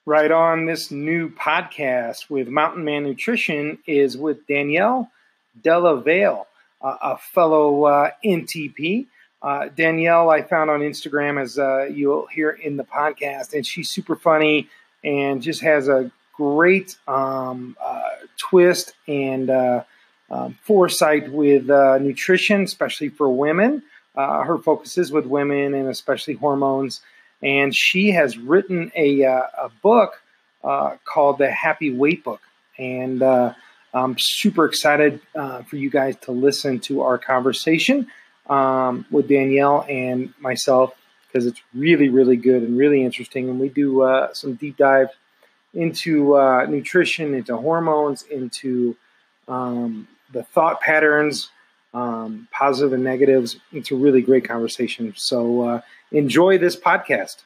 Right on. This new podcast with Mountain Man Nutrition is with Danielle Della Vale, a fellow NTP. Danielle, I found on Instagram, as you'll hear in the podcast, and she's super funny and just has a great twist and foresight with nutrition, especially for women. Her focus is with women and especially hormones. And she has written a book called The Happy Weight Book. And I'm super excited for you guys to listen to our conversation with Danielle and myself, because it's really, really good and really interesting. And we do some deep dive into nutrition, into hormones, into the thought patterns, positive and negatives. It's a really great conversation. So enjoy this podcast.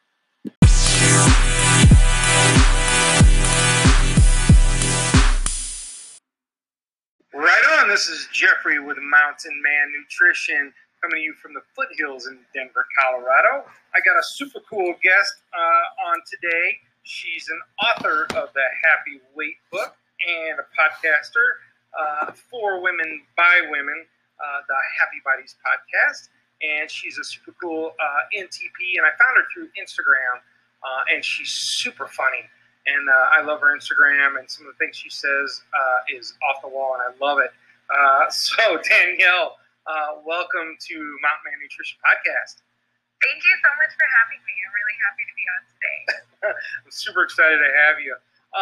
Right on. This is Jeffrey with Mountain Man Nutrition, coming to you from the foothills in Denver, Colorado. I got a super cool guest on today. She's an author of the Happy Weight Book and a podcaster for women by women, the Happy Bodies podcast. And she's a super cool NTP, and I found her through Instagram, and she's super funny. And I love her Instagram, and some of the things she says is off the wall, and I love it. So, Danielle, welcome to Mountain Man Nutrition Podcast. Thank you so much for having me. I'm really happy to be on today. I'm super excited to have you.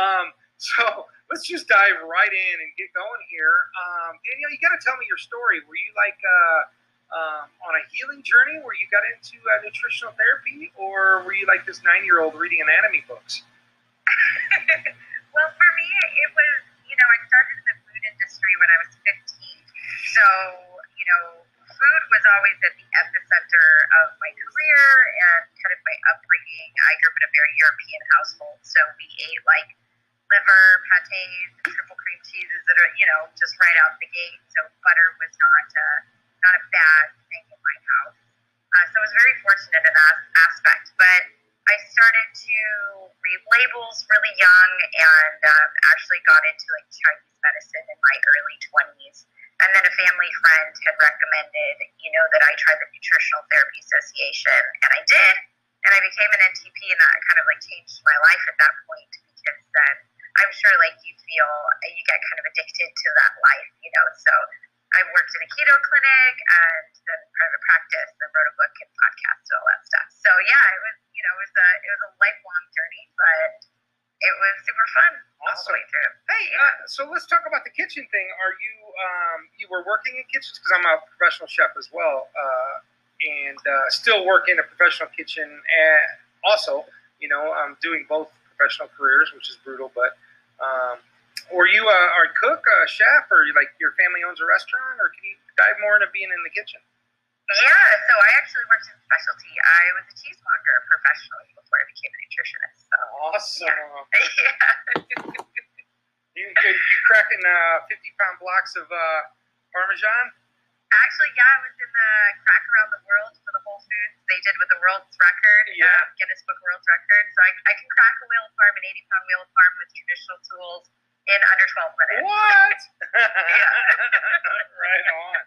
So let's just dive right in and get going here. Danielle, you got to tell me your story. Were you like on a healing journey where you got into nutritional therapy, or were you like this 9-year-old reading anatomy books? Well, for me, it was, I started in the food industry when I was 15. So, food was always at the epicenter of my career and kind of my upbringing. I grew up in a very European household, so we ate like liver, pates, and triple cream cheeses that are, just right out the gate. So butter was not a bad thing in my house. So I was very fortunate in that aspect. But I started to read labels really young and actually got into like Chinese medicine in my early 20s. And then a family friend had recommended, that I try the Nutritional Therapy Association, and I did. And I became an NTP, and that kind of like changed my life at that point, because then I'm sure like you feel you get kind of addicted to that life, So I worked in a keto clinic and then private practice, and wrote a book and podcast and all that stuff. So yeah, it was it was a lifelong journey, but it was super fun. Awesome. All the way through. Hey, so let's talk about the kitchen thing. Are you you were working in kitchens? Because I'm a professional chef as well, and still work in a professional kitchen. And also, I'm doing both professional careers, which is brutal. But were you a cook, a chef, or like your family owns a restaurant, or can you dive more into being in the kitchen? Yeah, so I actually worked in specialty. I was a cheesemonger professionally before I became a nutritionist. So, awesome. Yeah. you cracking 50-pound blocks of Parmesan? Actually, yeah, I was in the Crack Around the World for the Whole Foods. They did with the world's record, Guinness Book World Record. So I can crack a wheel of parm, an 80-pound wheel of parm with traditional tools in under 12 minutes. What? Right on.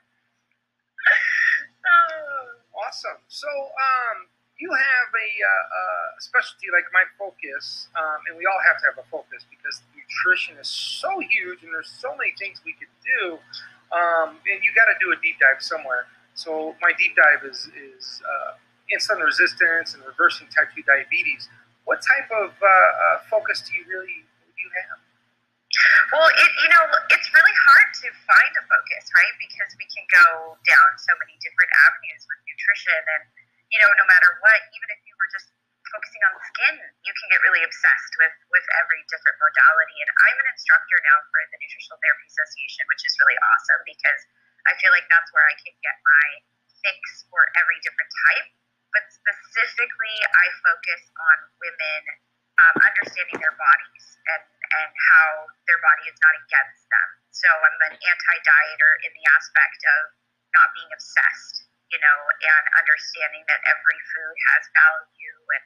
Awesome. So, you have a specialty like my focus, and we all have to have a focus because nutrition is so huge, and there's so many things we could do, and you got to do a deep dive somewhere. So, my deep dive is insulin resistance and reversing type 2 diabetes. What type of focus do you have? Well, it's really hard to find a focus, right? Because we can go down so many different avenues with nutrition, and no matter what, even if you were just focusing on skin, you can get really obsessed with every different modality. And I'm an instructor now for the Nutritional Therapy Association, which is really awesome because I feel like that's where I can get my fix for every different type. But specifically, I focus on women understanding their bodies and how their body is not against them. So I'm an anti-dieter in the aspect of not being obsessed, and understanding that every food has value, and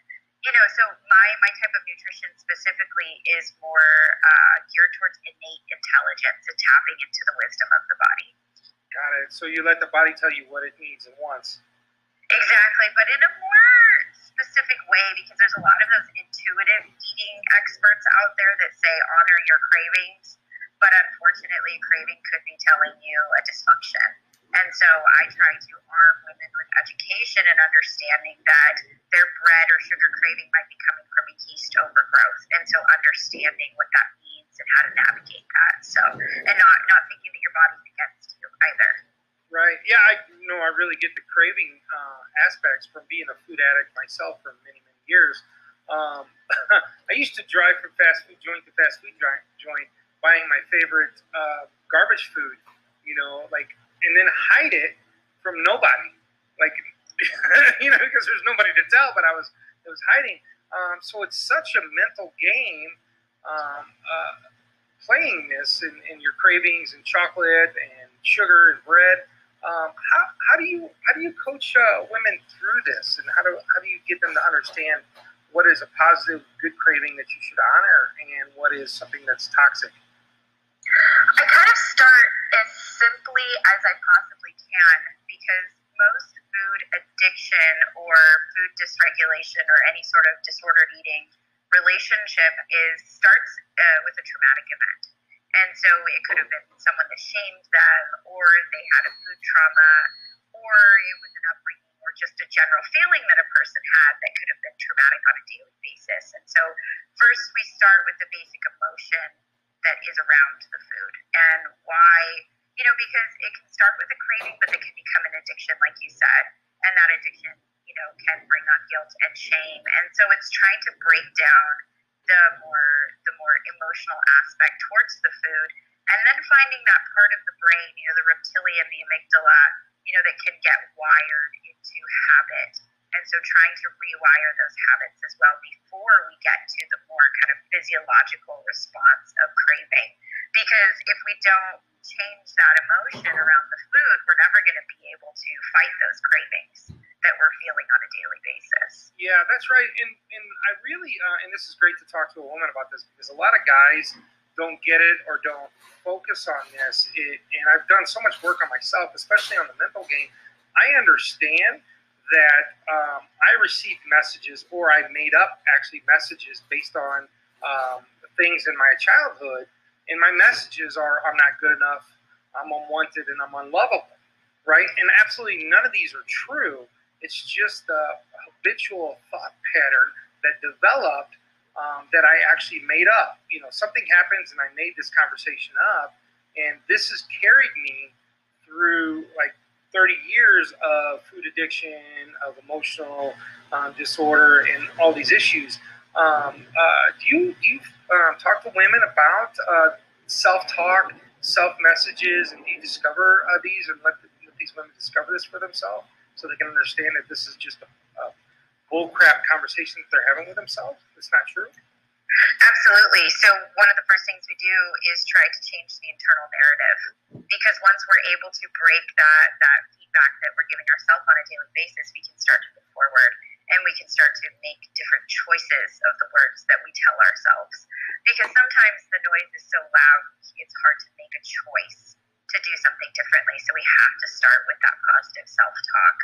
So my type of nutrition specifically is more geared towards innate intelligence and tapping into the wisdom of the body. Got it. So you let the body tell you what it needs and wants. Exactly, but in a more specific way, because there's a lot of those intuitive eating experts out there that say honor your cravings, but unfortunately, craving could be telling you a dysfunction. And so I try to arm women with education and understanding that their bread or sugar craving might be coming from a yeast overgrowth. And so understanding what that means and how to navigate that. So, and not thinking that your body's against you either. Right. Yeah, I really get the craving aspects from being a food addict myself for many, many years. I used to drive from fast food joint to fast food joint, buying my favorite garbage food, and then hide it from nobody, because there's nobody to tell. But I was hiding. So it's such a mental game, playing this in your cravings and chocolate and sugar and bread. How do you coach women through this, and how do you get them to understand what is a positive, good craving that you should honor, and what is something that's toxic? I kind of start as simply as I possibly can, because most food addiction or food dysregulation or any sort of disordered eating relationship starts with a traumatic event. And so it could have been someone that shamed them, or they had a food trauma, or it was an upbringing, or just a general feeling that a person had that could have been traumatic on a daily basis. And so first we start with the basic emotion that is around the food and why, because it can start with a craving, but it can become an addiction, like you said. And that addiction, can bring on guilt and shame. And so it's trying to break down the more emotional aspect towards the food, and then finding that part of the brain, the reptilian, the amygdala, that can get wired into habit. And so trying to rewire those habits as well before we get to the more kind of physiological response of craving. Because if we don't change that emotion around the food, we're never going to be able to fight those cravings that we're feeling on a daily basis. Yeah, that's right. And I really, and this is great to talk to a woman about this, because a lot of guys don't get it or don't focus on this. And I've done so much work on myself, especially on the mental game. I understand that I received messages, or I made up actually messages based on things in my childhood. And my messages are, I'm not good enough, I'm unwanted, and I'm unlovable, right? And absolutely none of these are true. It's just a habitual thought pattern that developed that I actually made up. Something happens and I made this conversation up, and this has carried me through 30 years of food addiction, of emotional disorder, and all these issues. Do you talk to women about self-talk, self-messages, and do you discover these and let these women discover this for themselves, so they can understand that this is just a bullcrap conversation that they're having with themselves? It's not true. Absolutely. So one of the first things we do is try to change the internal narrative, because once we're able to break that feedback that we're giving ourselves on a daily basis, we can start to move forward, and we can start to make different choices of the words that we tell ourselves. Because sometimes the noise is so loud, it's hard to make a choice to do something differently. So we have to start with that positive self-talk.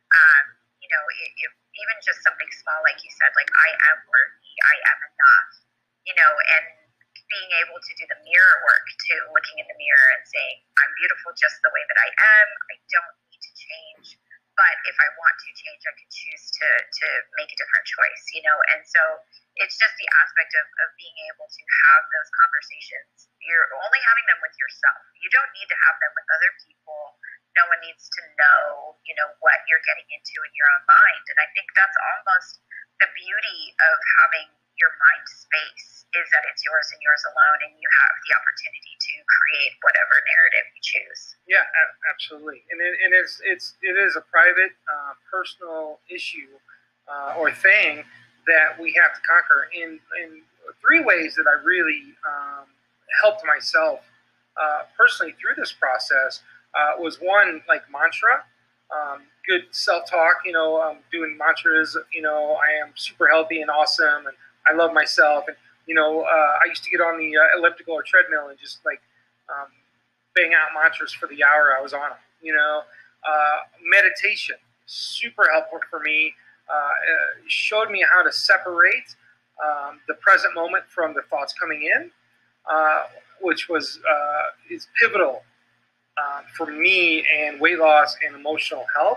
Even just something small, like you said, like I am worthy, I am enough, and being able to do the mirror work too, looking in the mirror and saying, I'm beautiful just the way that I am. I don't need to change. But if I want to change, I can choose to make a different choice, And so it's just the aspect of being able to have those conversations. You're only having them with yourself. You don't need to have them with other people. No one needs to know, what you're getting into in your own mind. And I think that's almost the beauty of having your mind space, is that it's yours and yours alone, and you have the opportunity to create whatever narrative you choose. Yeah, absolutely. And it is a private, personal issue or thing that we have to conquer in three ways that I really helped myself personally through this process. Was one, like mantra. good self-talk, doing mantras, I am super healthy and awesome, and I love myself. And, I used to get on the elliptical or treadmill and just like bang out mantras for the hour I was on them, meditation, super helpful for me. Showed me how to separate the present moment from the thoughts coming in, which is pivotal for me and weight loss and emotional health.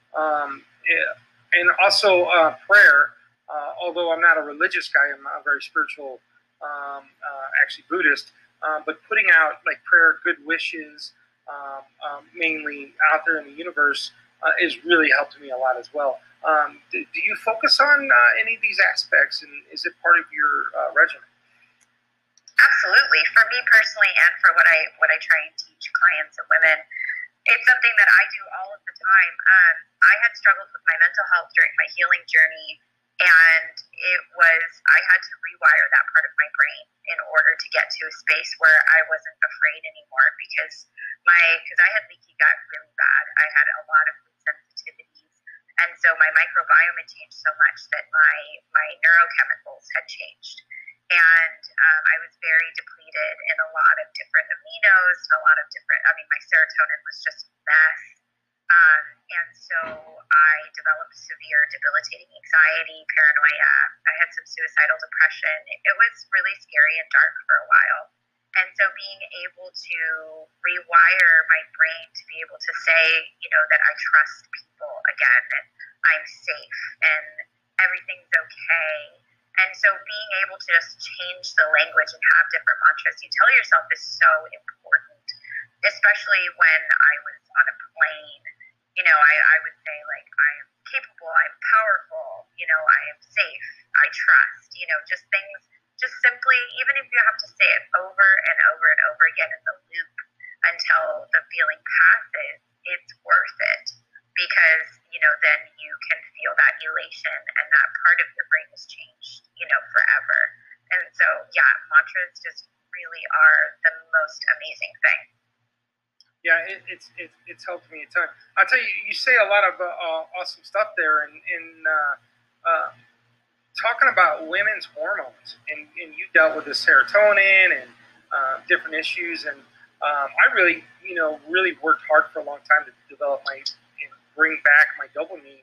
And also prayer. Although I'm not a religious guy, I'm not a very spiritual, actually Buddhist. But putting out like prayer, good wishes, mainly out there in the universe, is really helped me a lot as well. Do you focus on any of these aspects, and is it part of your regimen? Absolutely. For me personally, and for what I try and teach clients and women, it's something that I do all of the time. I had struggled with my mental health during my healing journey, and I had to rewire that part of my brain in order to get to a space where I wasn't afraid anymore, because I had leaky gut really bad. I had a lot of food sensitivities, and so my microbiome had changed so much that my neurochemicals had changed. And I was very depleted in a lot of different aminos and my serotonin was just a mess. And so I developed severe debilitating anxiety, paranoia. I had some suicidal depression. It was really scary and dark for a while. And so being able to rewire my brain to be able to say, that I trust people again, and I'm safe, and everything's okay. And so being able to just change the language and have different mantras you tell yourself is so important, especially when I was on a plane. I would say, like, I am capable, I'm powerful, I am safe, I trust, just things, just simply, even if you have to say it over and over and over again in the loop until the feeling passes, it's worth it. Because, then you can feel that elation and that part of your brain has changed, forever. And so, yeah, mantras just really are the most amazing thing. Yeah, it's helped me a ton. I'll tell you, you say a lot of awesome stuff there, and talking about women's hormones, and you dealt with the serotonin and different issues, and I really, really worked hard for a long time to develop bring back my dopamine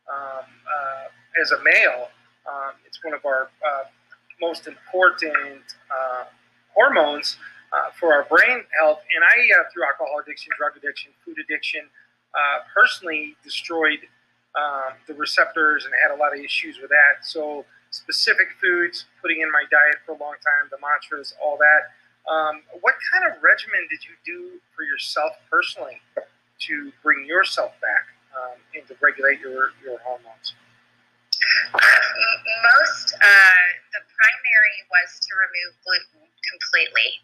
as a male. It's one of our most important hormones for our brain health. And I, through alcohol addiction, drug addiction, food addiction, personally destroyed the receptors and had a lot of issues with that. So specific foods, putting in my diet for a long time, the mantras, all that. What kind of regimen did you do for yourself personally to bring yourself back and to regulate your hormones? The primary was to remove gluten completely.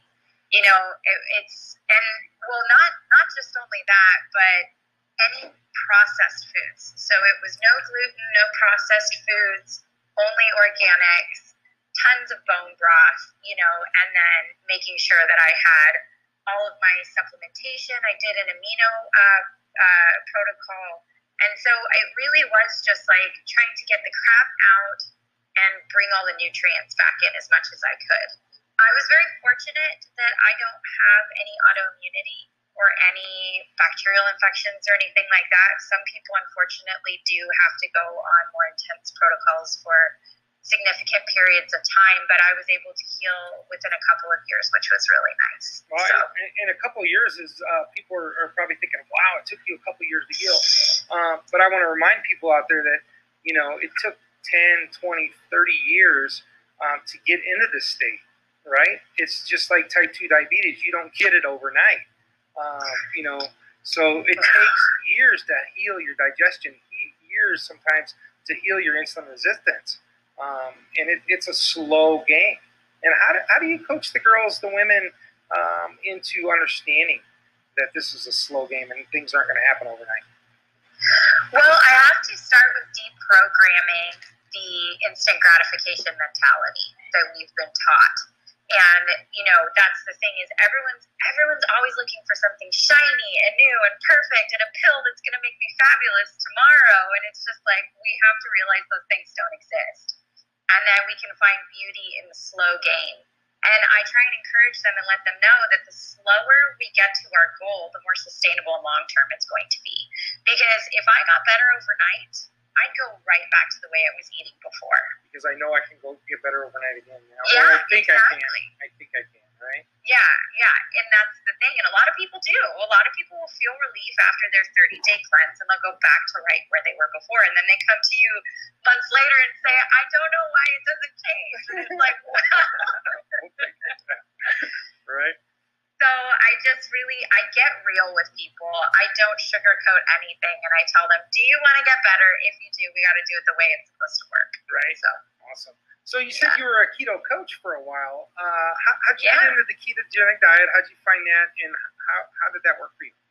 Not just only that, but any processed foods. So it was no gluten, no processed foods, only organics, tons of bone broth, and then making sure that I had all of my supplementation. I did an amino protocol. And so it really was just like trying to get the crap out and bring all the nutrients back in as much as I could. I was very fortunate that I don't have any autoimmunity or any bacterial infections or anything like that. Some people, unfortunately, do have to go on more intense protocols for significant periods of time, but I was able to heal within a couple of years, which was really nice. Well, so, in a couple of years is people are probably thinking, wow, it took you a couple of years to heal. But I want to remind people out there that, it took 10, 20, 30 years to get into this state, right? It's just like type 2 diabetes. You don't get it overnight. So it takes years to heal your digestion, years sometimes to heal your insulin resistance. And it's a slow game. And how do you coach the girls, the women, into understanding that this is a slow game and things aren't going to happen overnight? Well, I have to start with deprogramming the instant gratification mentality that we've been taught. And, that's the thing is everyone's always looking for something shiny and new and perfect and a pill that's going to make me fabulous tomorrow. And it's just like, we have to realize those things don't exist. And then we can find beauty in the slow game. And I try and encourage them and let them know that the slower we get to our goal, the more sustainable and long-term it's going to be. Because if I got better overnight, I'd go right back to the way I was eating before. Because I know I can go get better overnight again now. Yeah, I think exactly. I think I can, right? Yeah. And that's the thing. And a lot of people do. A lot of people will feel relief after their 30-day cleanse, and they'll go back to right where they were before. And then they come to you months later and say, I don't know why it doesn't change. And it's like, wow. Right. So I get real with people. I don't sugarcoat anything, and I tell them, do you want to get better? If you do, we got to do it the way it's supposed to work. Right. So awesome. So you said you were a keto coach for a while. How'd you get into the ketogenic diet? How'd you find that, and how did that work for you?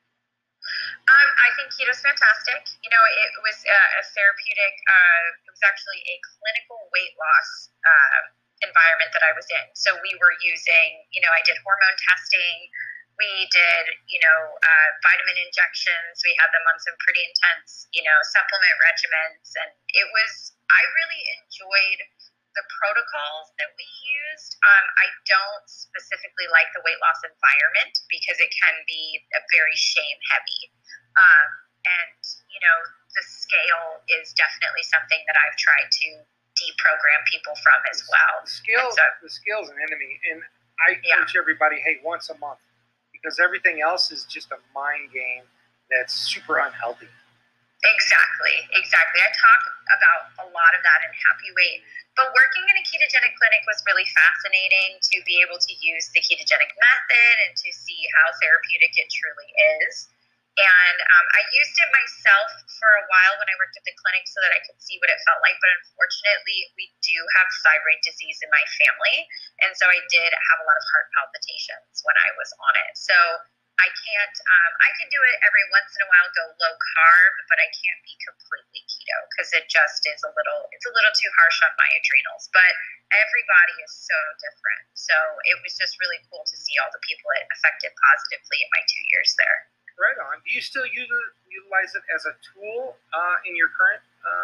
I think keto's fantastic. It was a therapeutic. It was actually a clinical weight loss environment that I was in. So we were using, I did hormone testing. We did, vitamin injections. We had them on some pretty intense, supplement regimens. And I really enjoyed the protocols that we used. I don't specifically like the weight loss environment because it can be a very shame heavy. And, the scale is definitely something that I've tried to deprogram people from as well. The scale's an enemy, and I coach everybody, hey, once a month, because everything else is just a mind game that's super unhealthy. Exactly. I talk about a lot of that in Happy Weight, but working in a ketogenic clinic was really fascinating to be able to use the ketogenic method and to see how therapeutic it truly is. And I used it myself for a while when I worked at the clinic so that I could see what it felt like. But unfortunately, we do have thyroid disease in my family. And so I did have a lot of heart palpitations when I was on it. So I can't, I can do it every once in a while, go low carb, but I can't be completely keto because it just is it's a little too harsh on my adrenals. But everybody is so different. So it was just really cool to see all the people it affected positively in my 2 years there. Right on. Do you still utilize it as a tool in your current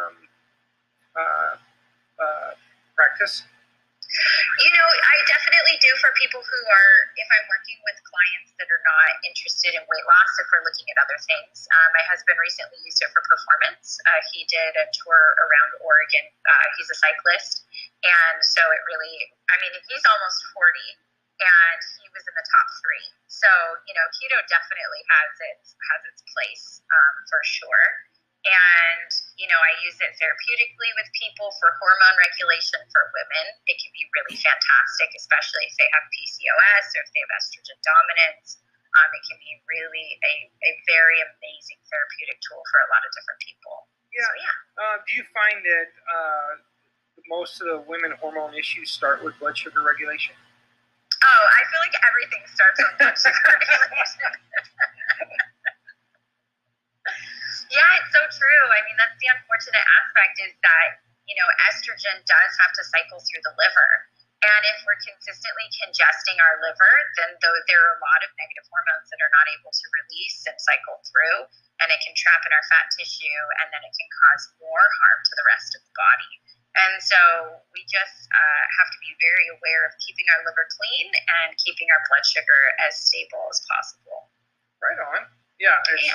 practice? I definitely do for people who are, if I'm working with clients that are not interested in weight loss, if we're looking at other things. My husband recently used it for performance. He did a tour around Oregon. He's a cyclist. And so he's almost 40. And he was in the top 3. So, keto definitely has its place for sure. And, I use it therapeutically with people for hormone regulation for women. It can be really fantastic, especially if they have PCOS or if they have estrogen dominance. It can be really a very amazing therapeutic tool for a lot of different people. Yeah. So, yeah. Do you find that most of the women hormone issues start with blood sugar regulation? Oh, I feel like everything starts with blood sugar regulation. Yeah, it's so true. That's the unfortunate aspect is that, estrogen does have to cycle through the liver. And if we're consistently congesting our liver, then there are a lot of negative hormones that are not able to release and cycle through, and it can trap in our fat tissue, and then it can cause more harm to the rest of the body. And so we just have to be very aware of keeping our liver clean and keeping our blood sugar as stable as possible. Right on. Yeah.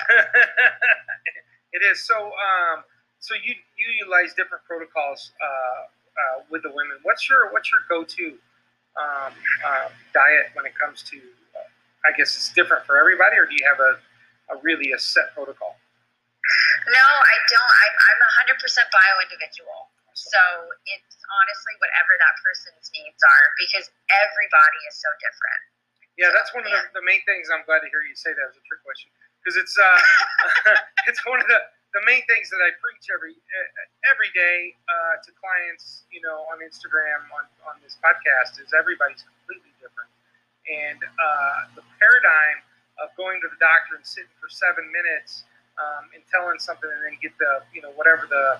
It is. So you utilize different protocols with the women. What's your go-to diet when it comes to? I guess it's different for everybody, or do you have a set protocol? No, I don't. I'm 100% bio-individual. So it's honestly whatever that person's needs are, because everybody is so different. Yeah, that's one of the main things. I'm glad to hear you say that as a trick question, because it's it's one of the main things that I preach every day to clients, on Instagram, on this podcast, is everybody's completely different, and the paradigm of going to the doctor and sitting for 7 minutes and telling something, and then get the whatever the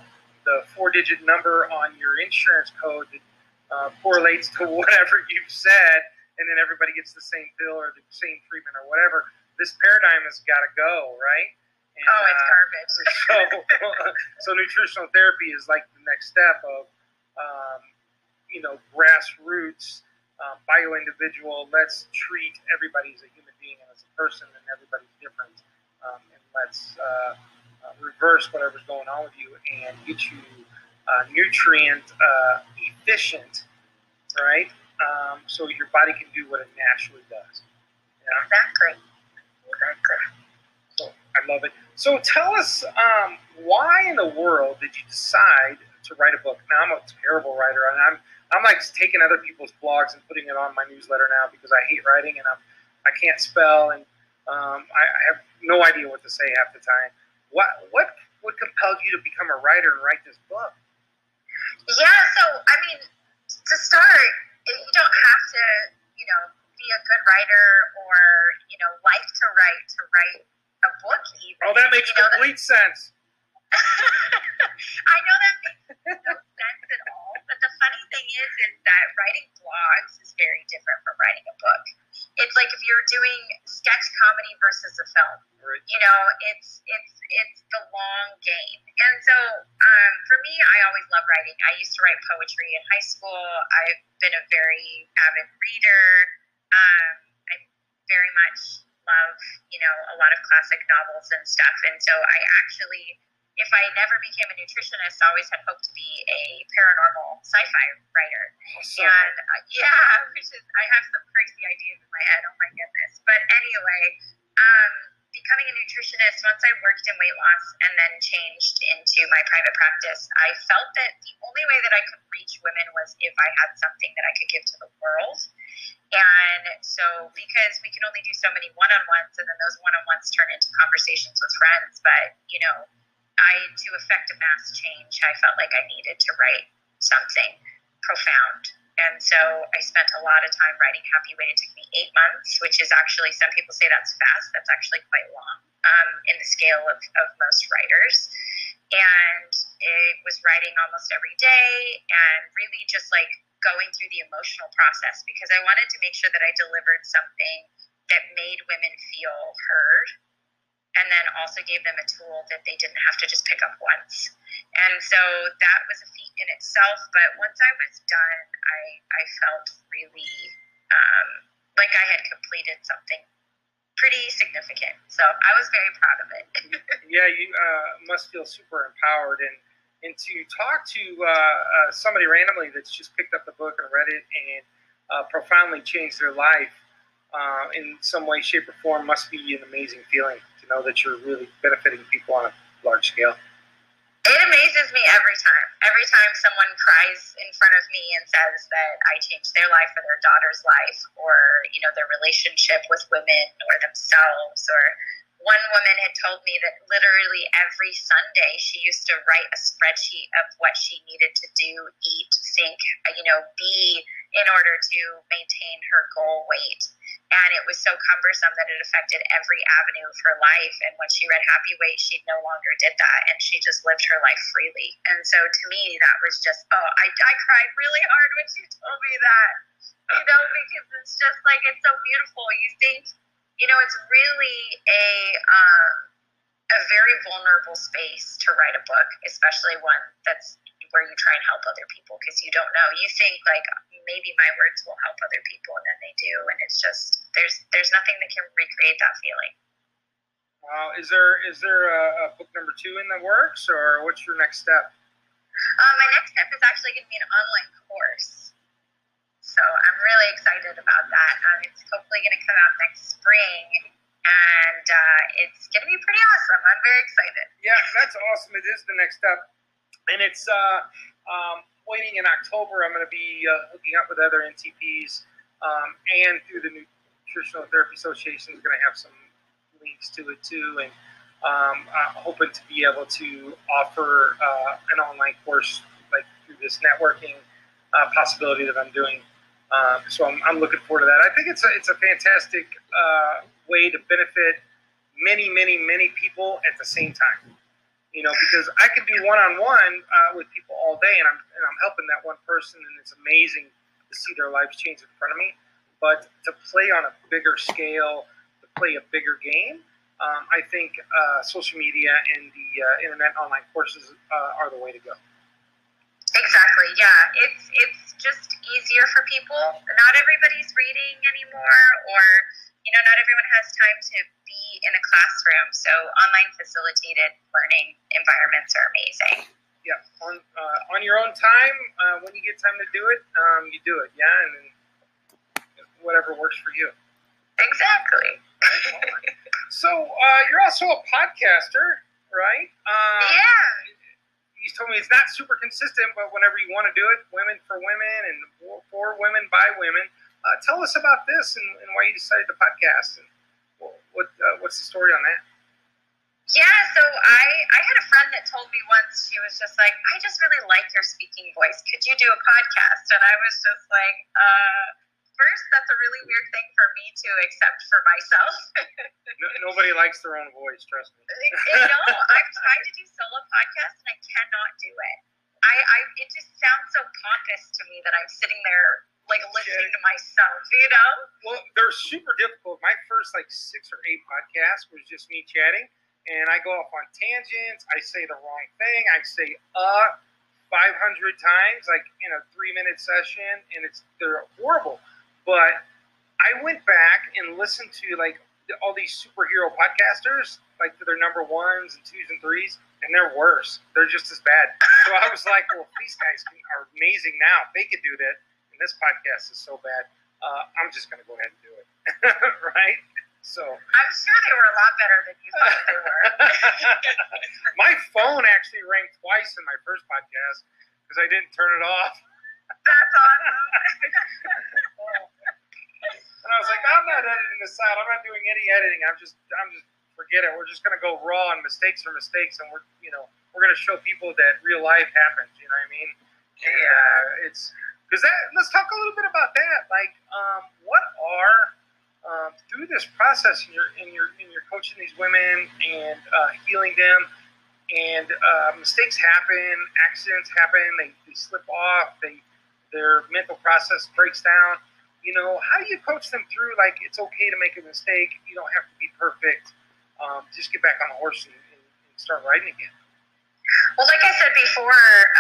4-digit number on your insurance code that correlates to whatever you've said, and then everybody gets the same pill or the same treatment or whatever. This paradigm has got to go, right? And, it's garbage. so nutritional therapy is like the next step of, grassroots, bio-individual. Let's treat everybody as a human being and as a person, and everybody's different. And let's reverse whatever's going on with you and get you nutrient efficient, right? So your body can do what it naturally does. Yeah? Exactly. So I love it. So tell us, why in the world did you decide to write a book? Now, I'm a terrible writer, and I'm like taking other people's blogs and putting it on my newsletter now because I hate writing and I can't spell, and I have no idea what to say half the time. What compelled you to become a writer and write this book? Yeah, so I mean, to start, you don't have to, be a good writer or like to write a book even. Oh, that makes complete sense. I know that makes no sense at all, but the funny thing is that writing blogs is very different from writing a book. It's like if you're doing sketch comedy versus a film. Right. It's the long game. And so for me, I always love writing. I used to write poetry in high school. I've been a very avid reader. I very much love, a lot of classic novels and stuff. And so I actually, if I never became a nutritionist, I always had hoped to be a paranormal sci-fi writer. Awesome. And which is, I have some crazy ideas in my head. Oh my goodness. But anyway, becoming a nutritionist, once I worked in weight loss and then changed into my private practice, I felt that the only way that I could reach women was if I had something that I could give to the world. And so, because we can only do so many one-on-ones, and then those one-on-ones turn into conversations with friends, but, to effect a mass change, I felt like I needed to write something profound. And so I spent a lot of time writing Happy Weight. It took me 8 months, which is actually, some people say that's fast. That's actually quite long in the scale of most writers. And it was writing almost every day and really just like going through the emotional process, because I wanted to make sure that I delivered something that made women feel heard, and then also gave them a tool that they didn't have to just pick up once. And so that was a feat in itself. But once I was done, I felt really like I had completed something pretty significant. So I was very proud of it. Yeah, you must feel super empowered. And to talk to somebody randomly that's just picked up the book and read it and profoundly changed their life in some way, shape, or form must be an amazing feeling to know that you're really benefiting people on a large scale. It amazes me every time. Every time someone cries in front of me and says that I changed their life or their daughter's life, or, their relationship with women or themselves. Or one woman had told me that literally every Sunday she used to write a spreadsheet of what she needed to do, eat, think, be in order to maintain her goal weight. And it was so cumbersome that it affected every avenue of her life. And when she read Happy Weight, she no longer did that, and she just lived her life freely. And so to me, that was just, I cried really hard when she told me that, because it's just like, it's so beautiful. You think, it's really a very vulnerable space to write a book, especially one that's where you try and help other people, because you don't know. You think like maybe my words will help other people, and then they do, and it's just there's nothing that can recreate that feeling. Wow, is there a book number 2 in the works, or what's your next step? My next step is actually going to be an online course, so I'm really excited about that. It's hopefully going to come out next spring, and it's going to be pretty awesome. I'm very excited. Yeah, that's awesome. It is the next step. And it's waiting in October. I'm going to be hooking up with other NTPs, and through the Nutritional Therapy Association is going to have some links to it too. And hoping to be able to offer an online course like through this networking possibility that I'm doing. So I'm looking forward to that. I think it's a fantastic way to benefit many, many, many people at the same time. Because I can do one-on-one with people all day, and I'm helping that one person, and it's amazing to see their lives change in front of me. but to play on a bigger scale, to play a bigger game, I think social media and the internet online courses are the way to go. Exactly. Yeah, it's just easier for people. Not everybody's reading anymore, or not everyone has time to be in a classroom. So online facilitated learning environments are amazing. Yeah, on your own time, when you get time to do it, you do it. Yeah, and whatever works for you. Exactly. So you're also a podcaster, right? Yeah. You told me it's not super consistent, but whenever you want to do it, women for women and for women by women. Tell us about this and why you decided to podcast, and what's the story on that? Yeah, so I had a friend that told me once, she was just like, I just really like your speaking voice. Could you do a podcast? And I was just like, first, that's a really weird thing for me to accept for myself. Nobody likes their own voice, trust me. I've tried to do solo podcasts and I cannot do it. It just sounds so pompous to me that I'm sitting there like listening to myself, Well, they're super difficult. My first 6 or 8 podcasts was just me chatting, and I go off on tangents. I say the wrong thing. I say 500 times, in a 3-minute session, and they're horrible. But I went back and listened to all these superhero podcasters, their number 1s and 2s and 3s, and they're worse. They're just as bad. So I was like, well, these guys are amazing now. If they could do that, and this podcast is so bad, I'm just going to go ahead and do it. Right? So I'm sure they were a lot better than you thought they were. My phone actually rang twice in my first podcast because I didn't turn it off. That's awesome. And I was like, I'm not editing this out. I'm not doing any editing. I'm just forget it. We're just gonna go raw, and mistakes are mistakes, and we're gonna show people that real life happens. You know what I mean? And, it's because that. Let's talk a little bit about that. What are through this process in your coaching these women and healing them, and mistakes happen, accidents happen, they slip off, their mental process breaks down. How do you coach them through? It's okay to make a mistake. You don't have to be perfect. Just get back on the horse and start riding again. Well, like I said before,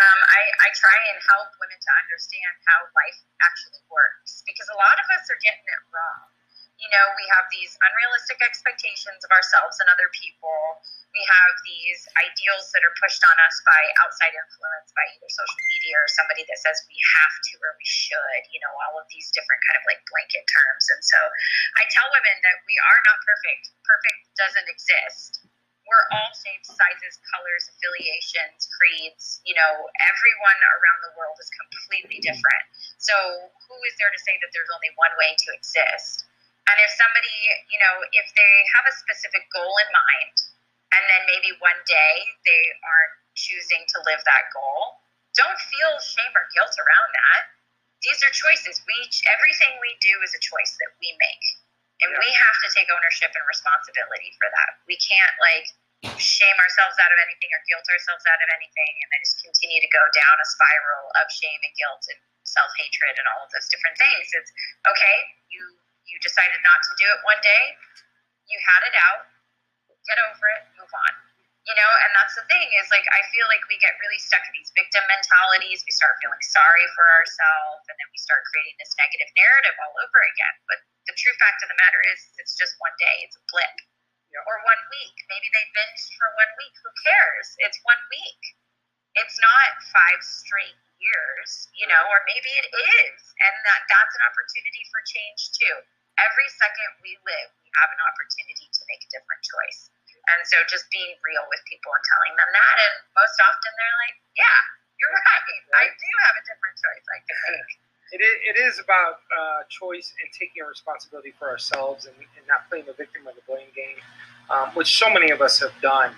I try and help women to understand how life actually works, because a lot of us are getting it wrong. We have these unrealistic expectations of ourselves and other people. We have these ideals that are pushed on us by outside influence, by either social media or somebody that says we have to or we should, all of these different kind of blanket terms. And so I tell women that we are not perfect. Perfect doesn't exist. We're all shapes, sizes, colors, affiliations, creeds. Everyone around the world is completely different. So who is there to say that there's only one way to exist? And if somebody, if they have a specific goal in mind, and then maybe one day they aren't choosing to live that goal, don't feel shame or guilt around that. These are choices. Everything we do is a choice that we make. And we have to take ownership and responsibility for that. We can't shame ourselves out of anything or guilt ourselves out of anything and then just continue to go down a spiral of shame and guilt and self-hatred and all of those different things. It's okay, you decided not to do it one day, you had it out, get over it, move on. And that's the thing is I feel like we get really stuck in these victim mentalities. We start feeling sorry for ourselves, and then we start creating this negative narrative all over again. But the true fact of the matter is it's just one day. It's a blip. Or 1 week. Maybe they binged for 1 week. Who cares? It's 1 week. It's not 5 straight years, or maybe it is. And that's an opportunity for change too. Every second we live, we have an opportunity to make a different choice. And so just being real with people and telling them that, and most often they're like, yeah, you're right. I do have a different choice I can make. It is about choice and taking responsibility for ourselves and not playing the victim of the blame game, which so many of us have done.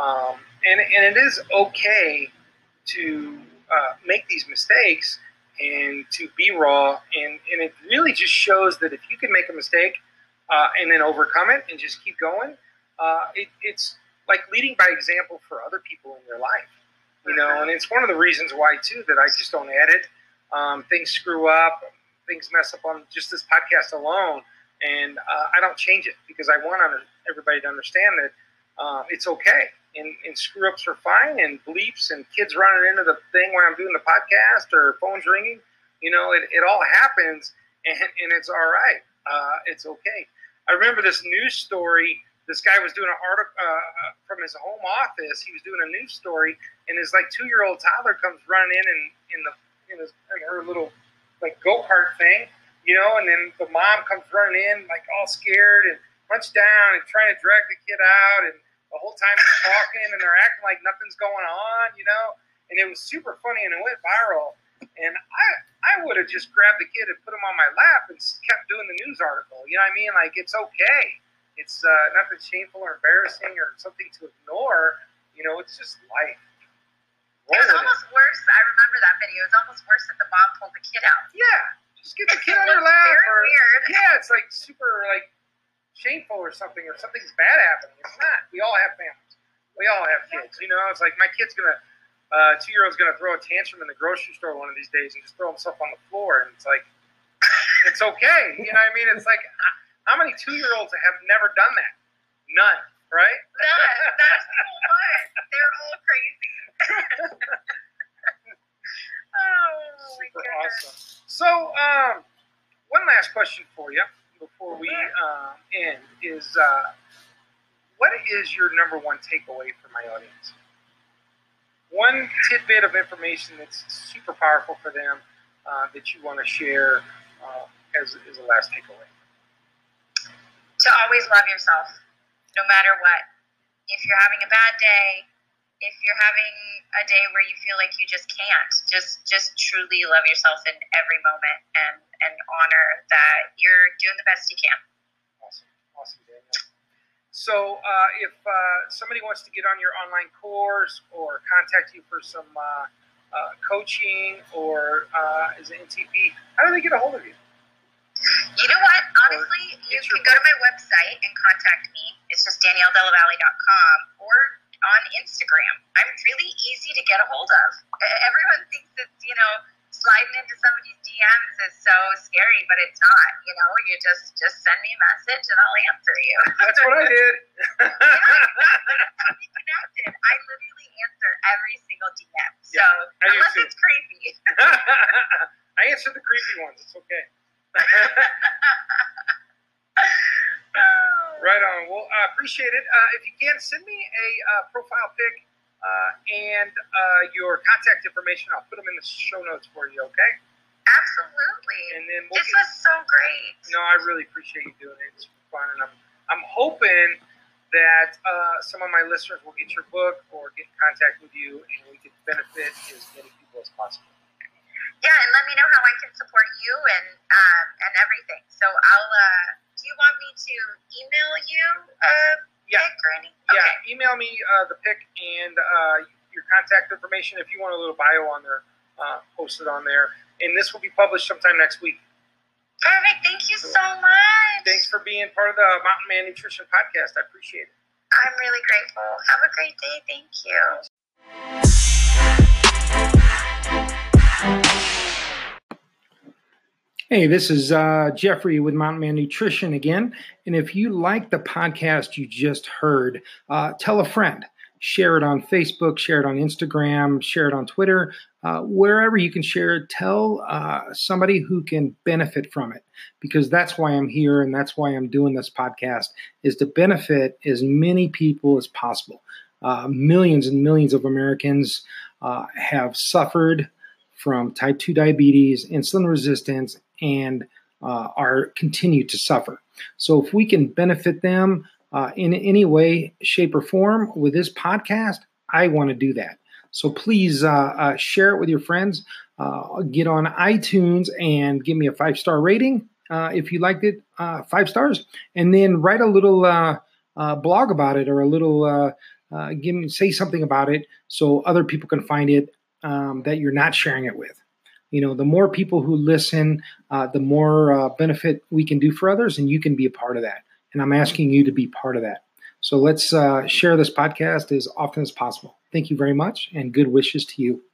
And it is okay to make these mistakes and to be raw. And it really just shows that if you can make a mistake and then overcome it and just keep going, it's like leading by example for other people in your life. And it's one of the reasons why, too, that I just don't edit. Things screw up. things mess up on just this podcast alone, and I don't change it because I want everybody to understand that it's okay. And screw-ups are fine, and bleeps and kids running into the thing when I'm doing the podcast or phones ringing. You know, it all happens, and it's all right. It's okay. I remember this news story. This guy was doing an article from his home office. He was doing a news story, and his 2-year-old toddler comes running in her little go-kart thing, you know, and then the mom comes running in all scared and runs down and trying to drag the kid out, and the whole time he's talking and they're acting like nothing's going on, you know, and it was super funny and it went viral. And I would have just grabbed the kid and put him on my lap and kept doing the news article. You know what I mean? It's okay. It's nothing shameful or embarrassing or something to ignore. You know, it's just life. It was almost worse. I remember that video. It was almost worse that the mom pulled the kid out. Yeah. Just get the kid on your lap. Very weird. Yeah, it's super shameful or something's bad happening. It's not. We all have families. We all have kids. You know, it's my kid's going to, 2-year-old's going to throw a tantrum in the grocery store one of these days and just throw himself on the floor. And it's it's okay. You know what I mean? It's how many 2-year-olds have never done that? None, right? None. That's what. They're all crazy. Oh, my Super goodness. awesome. So, one last question for you before we end is, what is your number one takeaway for my audience? One tidbit of information that's super powerful for them that you want to share as a last takeaway. To always love yourself, no matter what. If you're having a bad day, if you're having a day where you feel like you just can't, just truly love yourself in every moment and honor that you're doing the best you can. Awesome, Daniel. So if somebody wants to get on your online course or contact you for some coaching or as an NTP, how do they get a hold of you? You know what? Honestly, you can go to my website and contact me. It's just DanielleDellaValle.com or on Instagram. I'm really easy to get a hold of. Everyone thinks that, sliding into somebody's DMs is so scary, but it's not. You know, you just send me a message and I'll answer you. That's what I did. We connected. I literally answer every single DM. So unless it's creepy. I answer the creepy ones. It's okay. Right on. Well, I appreciate it. If you can, send me a profile pic and your contact information. I'll put them in the show notes for you, okay? Absolutely. And then this was so great. No, I really appreciate you doing it. It's fun, and I'm hoping that some of my listeners will get your book or get in contact with you, and we can benefit as many people as possible. Yeah, and let me know how I can support you and everything. So I'll. Do you want me to email you pic or anything? Okay. Yeah, email me the pic and your contact information if you want a little bio on there, posted on there. And this will be published sometime next week. Perfect. Thank you so much. Thanks for being part of the Mountain Man Nutrition Podcast. I appreciate it. I'm really grateful. Have a great day. Thank you. Hey, this is Jeffrey with Mountain Man Nutrition again. And if you like the podcast you just heard, tell a friend. Share it on Facebook, share it on Instagram, share it on Twitter. Wherever you can share it, tell somebody who can benefit from it. Because that's why I'm here and that's why I'm doing this podcast, is to benefit as many people as possible. Millions and millions of Americans have suffered from type 2 diabetes, insulin resistance, and continue to suffer. So if we can benefit them in any way, shape, or form with this podcast, I want to do that. So please share it with your friends. Get on iTunes and give me a 5-star rating if you liked it, 5 stars, and then write a little blog about it or a little say something about it so other people can find it that you're not sharing it with. You know, the more people who listen, the more benefit we can do for others, and you can be a part of that. And I'm asking you to be part of that. So let's share this podcast as often as possible. Thank you very much, and good wishes to you.